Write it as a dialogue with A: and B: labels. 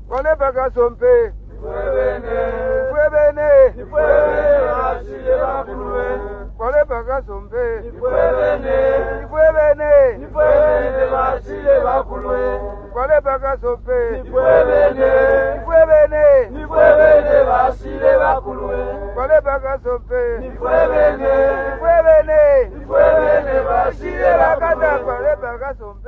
A: Kole baka sompe.
B: Nifwebene.
A: Nifwebene.
B: Nifwebene bashile bakulwe.
A: Kole baka sompe.
B: Nifwebene.
A: Nifwebene.
B: Nifwebene bashile bakulwe.
A: Kole baka sompe.
B: Nifwebene.
A: Nifwebene.
B: Nifwebene bashile bakulwe.
A: Kole baka sompe.
B: Nifwebene.
A: Nifwebene.
B: Nifwebene bashile
A: Bakata
B: bakulwe.
A: kole baka sompe.